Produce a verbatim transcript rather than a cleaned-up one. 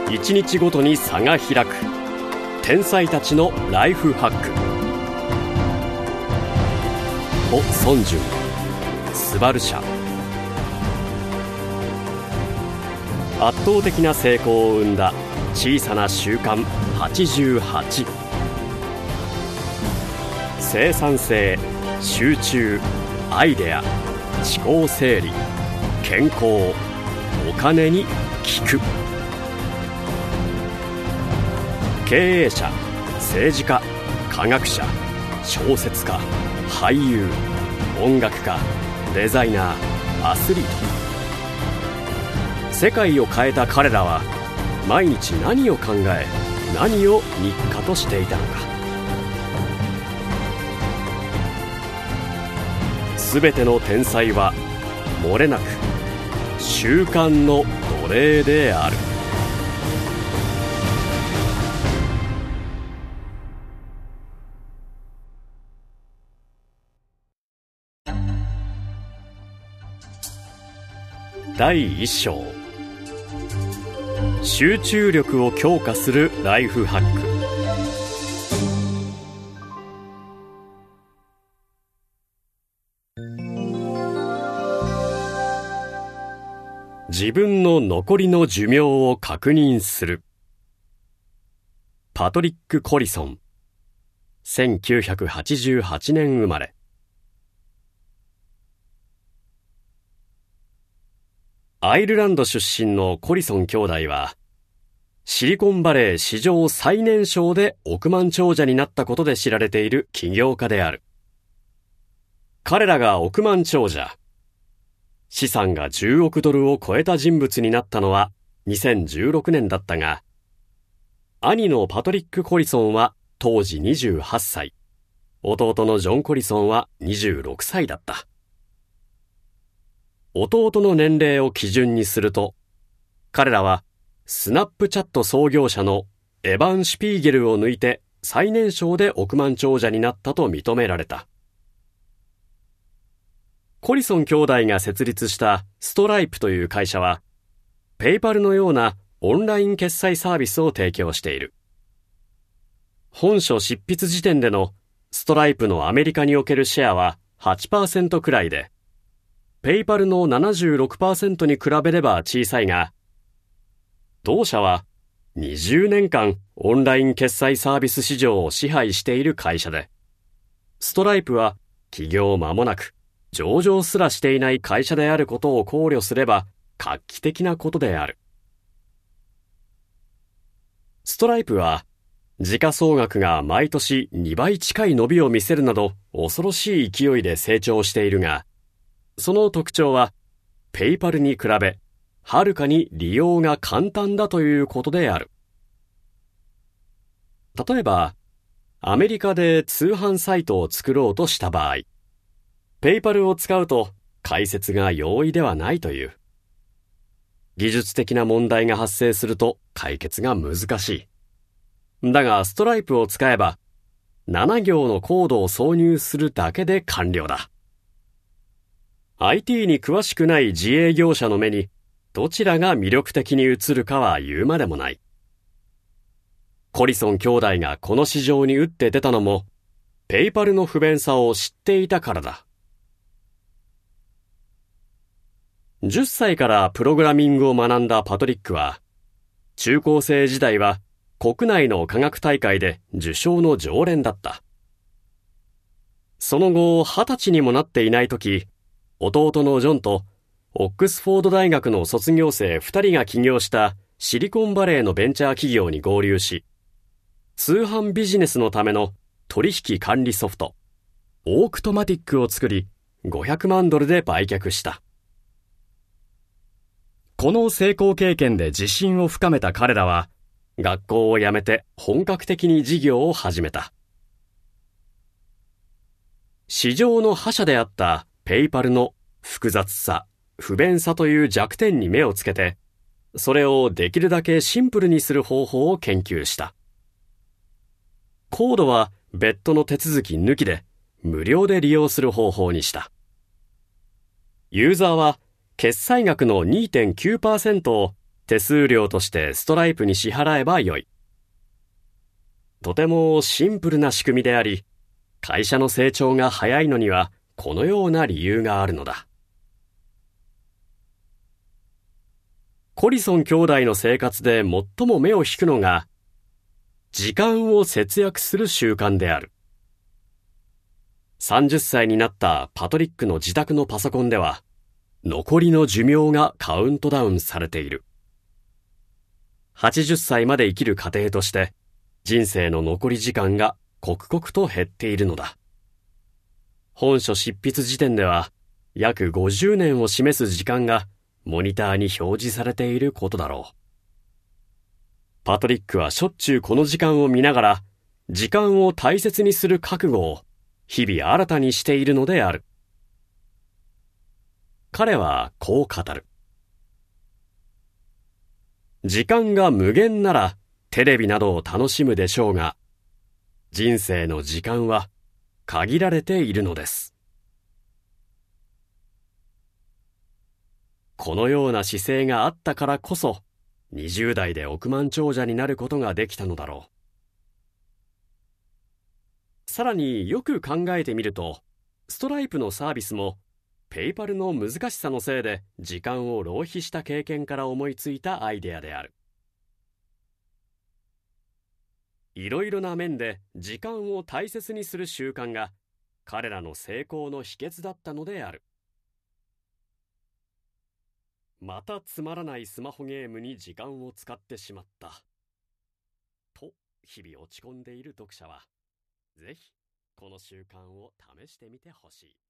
一日ごとに差が開く天才たちのライフハック。オ・ソンジュン、スバル社。圧倒的な成功を生んだ小さな習慣はちじゅうはち。生産性、集中、アイデア、思考整理、健康、お金に効く。経営者、政治家、科学者、小説家、俳優、音楽家、デザイナー、アスリート。世界を変えた彼らは毎日何を考え、何を日課としていたのか。すべての天才は漏れなく習慣の奴隷である。だいいっ章、集中力を強化するライフハック。自分の残りの寿命を確認する。パトリック・コリソン、せんきゅうひゃくはちじゅうはちねん生まれ。アイルランド出身のコリソン兄弟は、シリコンバレー史上最年少で億万長者になったことで知られている起業家である。彼らが億万長者、資産がじゅうおくドルを超えた人物になったのはにせんじゅうろくねんだったが、兄のパトリック・コリソンは当時にじゅうはっさい、弟のジョン・コリソンはにじゅうろくさいだった。弟の年齢を基準にすると、彼らはスナップチャット創業者のエヴァン・シュピーゲルを抜いて最年少で億万長者になったと認められた。コリソン兄弟が設立したストライプという会社は、ペイパルのようなオンライン決済サービスを提供している。本書執筆時点でのストライプのアメリカにおけるシェアは はちパーセント くらいで、ペイパルの ななじゅうろくパーセント に比べれば小さいが、同社はにじゅうねんかんオンライン決済サービス市場を支配している会社で、ストライプは起業間もなく上場すらしていない会社であることを考慮すれば画期的なことである。ストライプは時価総額が毎年にばい近い伸びを見せるなど恐ろしい勢いで成長しているが、その特徴はペイパルに比べはるかに利用が簡単だということである。例えば、アメリカで通販サイトを作ろうとした場合、ペイパルを使うと解説が容易ではないという。技術的な問題が発生すると解決が難しい。だがストライプを使えばなな行のコードを挿入するだけで完了だ。アイティー に詳しくない自営業者の目にどちらが魅力的に映るかは言うまでもない。コリソン兄弟がこの市場に打って出たのもペイパルの不便さを知っていたからだ。じゅっさいからプログラミングを学んだパトリックは、中高生時代は国内の科学大会で受賞の常連だった。その後、二十歳にもなっていないとき、弟のジョンとオックスフォード大学の卒業生二人が起業したシリコンバレーのベンチャー企業に合流し、通販ビジネスのための取引管理ソフト、オークトマティックを作り、ごひゃくまんドルで売却した。この成功経験で自信を深めた彼らは、学校を辞めて本格的に事業を始めた。市場の覇者であったペイパルの複雑さ、不便さという弱点に目をつけて、それをできるだけシンプルにする方法を研究した。コードは別途の手続き抜きで無料で利用する方法にした。ユーザーは決済額の にてんきゅうパーセント を手数料としてストライプに支払えばよい。とてもシンプルな仕組みであり、会社の成長が早いのにはこのような理由があるのだ。コリソン兄弟の生活で最も目を引くのが、時間を節約する習慣である。さんじゅっさいになったパトリックの自宅のパソコンでは、残りの寿命がカウントダウンされている。はちじゅっさいまで生きる過程として、人生の残り時間が刻々と減っているのだ。本書執筆時点では、約ごじゅうねんを示す時間がモニターに表示されていることだろう。パトリックはしょっちゅうこの時間を見ながら、時間を大切にする覚悟を日々新たにしているのである。彼はこう語る。時間が無限ならテレビなどを楽しむでしょうが、人生の時間は限られているのです。このような姿勢があったからこそ、にじゅう代で億万長者になることができたのだろう。さらによく考えてみると、ストライプのサービスも、ペイパルの難しさのせいで時間を浪費した経験から思いついたアイデアである。いろいろな面で時間を大切にする習慣が、彼らの成功の秘訣だったのである。またつまらないスマホゲームに時間を使ってしまった。と、日々落ち込んでいる読者は、ぜひ、この習慣を試してみてほしい。